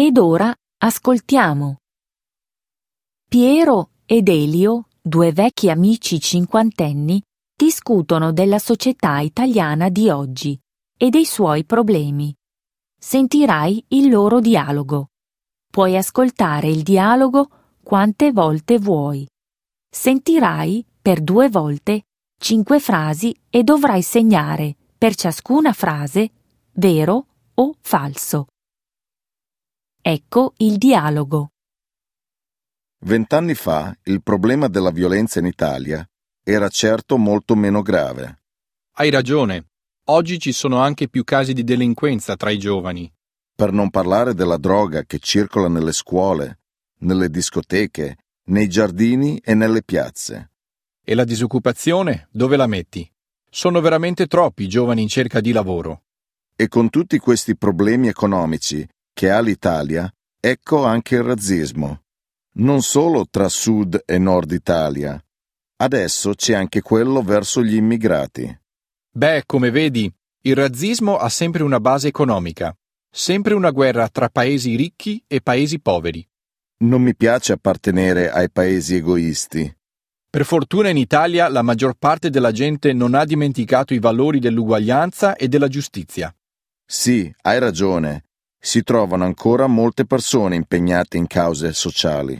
Ed ora ascoltiamo. Piero ed Elio, due vecchi amici cinquantenni, discutono della società italiana di oggi e dei suoi problemi. Sentirai il loro dialogo. Puoi ascoltare il dialogo quante volte vuoi. Sentirai per 2 volte 5 frasi e dovrai segnare per ciascuna frase vero o falso. Ecco il dialogo. 20 anni fa il problema della violenza in Italia era certo molto meno grave. Hai ragione. Oggi ci sono anche più casi di delinquenza tra i giovani. Per non parlare della droga che circola nelle scuole, nelle discoteche, nei giardini e nelle piazze. E la disoccupazione, dove la metti? Sono veramente troppi i giovani in cerca di lavoro. E con tutti questi problemi economici che ha l'Italia, ecco anche il razzismo. Non solo tra Sud e Nord Italia. Adesso c'è anche quello verso gli immigrati. Beh, come vedi, il razzismo ha sempre una base economica. Sempre una guerra tra paesi ricchi e paesi poveri. Non mi piace appartenere ai paesi egoisti. Per fortuna in Italia la maggior parte della gente non ha dimenticato i valori dell'uguaglianza e della giustizia. Sì, hai ragione. Si trovano ancora molte persone impegnate in cause sociali.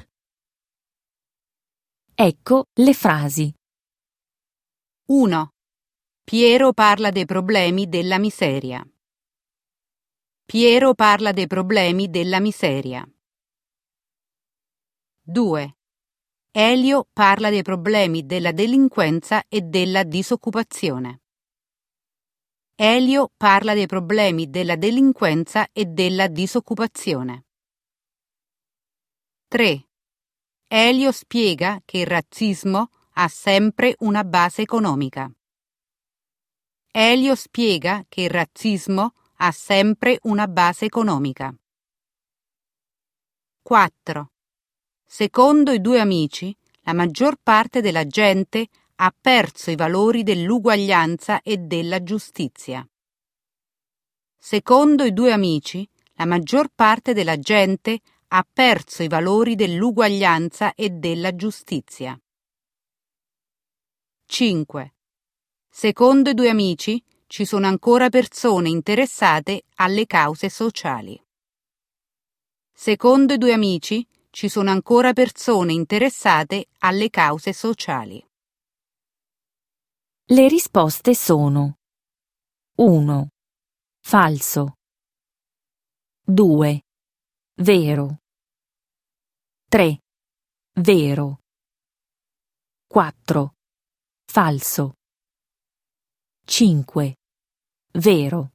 Ecco le frasi. 1. Piero parla dei problemi della miseria. Piero parla dei problemi della miseria. 2. Elio parla dei problemi della delinquenza e della disoccupazione. Elio parla dei problemi della delinquenza e della disoccupazione. 3. Elio spiega che il razzismo ha sempre una base economica. Elio spiega che il razzismo ha sempre una base economica. 4. Secondo i due amici, la maggior parte della gente ha perso i valori dell'uguaglianza e della giustizia. Secondo i due amici, la maggior parte della gente ha perso i valori dell'uguaglianza e della giustizia. 5. Secondo i due amici, ci sono ancora persone interessate alle cause sociali. Secondo i due amici, ci sono ancora persone interessate alle cause sociali. Le risposte sono: 1. Falso. 2. Vero. 3. Vero. 4. Falso. 5. Vero.